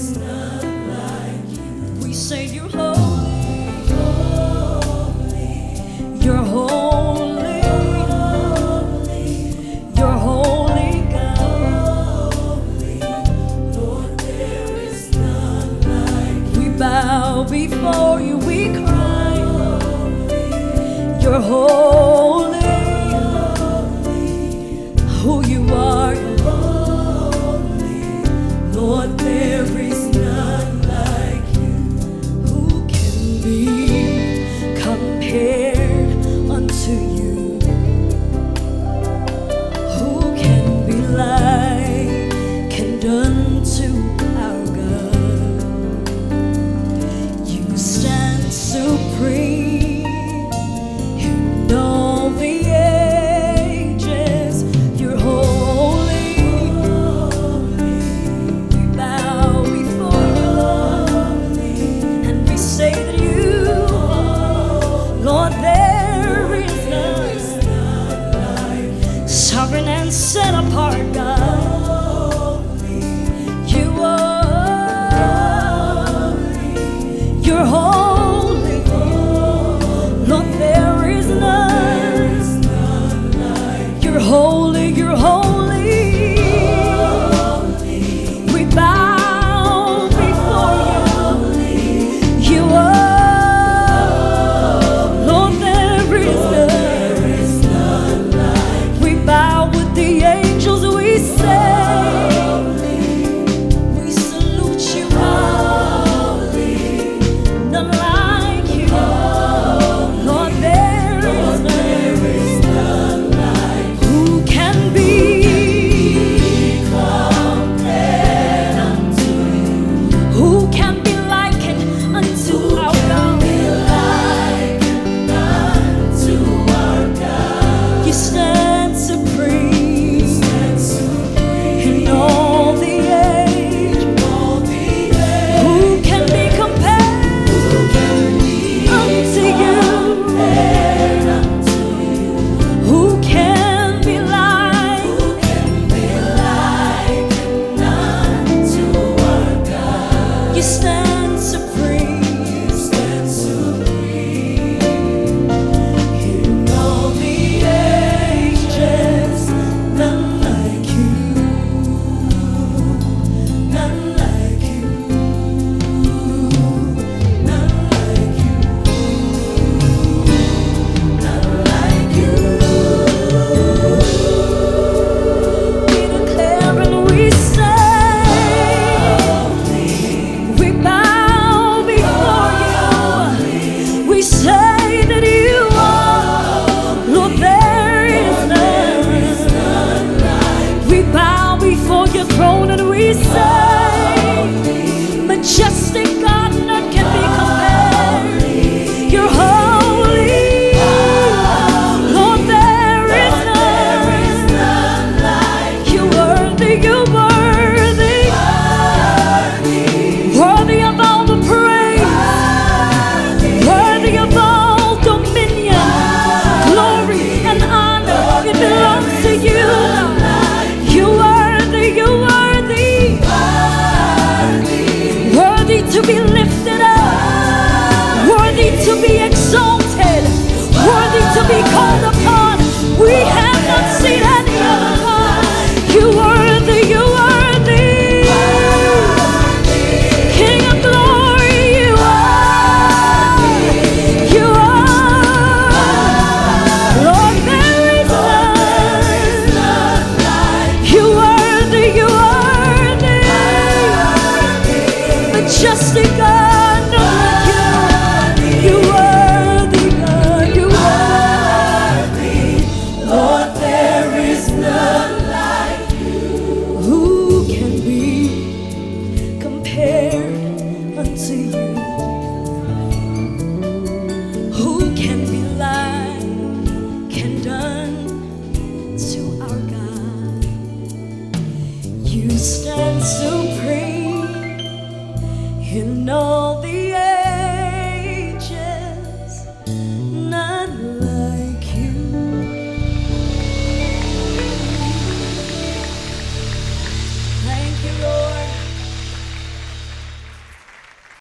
is none like you. We say you're holy, you're holy, you're holy God. Lord, there is none like We bow before you, we cry, you're holy, who you are, Lord, there is none like you. who can be compared unto you? Who can be likened unto our God? You stand supreme in all the ages. You're holy. We bow before you, and we say that you, Lord, there is none, sovereign and set apart God. You are, you're holy, Lord, there is none. You're holy, you're holy. We bow before you. You are, Lord, there is none. We bow with the angels, we say, we salute you, none like you. Lord, there is none. Who can be compared unto you? Who can be likened unto our God? You stand supreme in all the age. Who can be compared unto you? Who can be like you? Stand supreme in all the ages. None like you, None like you. None like you. None like you. we declare and we say, we bow before you. We say that you are, Lord, there is none. We bow before your throne and we say, majestic God, none can be compared. You're holy, Lord, there is none. You're worthy, you're worthy, worthy of all the praise, worthy of all dominion, glory and honor. It belongs to you. You're worthy, you're worthy, worthy to be lifted up, worthy to be exalted, worthy to be called upon. We have not seen any other God. You're worthy, you're worthy, King of glory, you are, you are, Lord, there is none. You're worthy, you're worthy, majestic God, none like you. You're worthy, God, you're worthy. Lord, there is none like you. Who can be compared unto you? Who can be likened unto our God? You stand supreme in all the ages.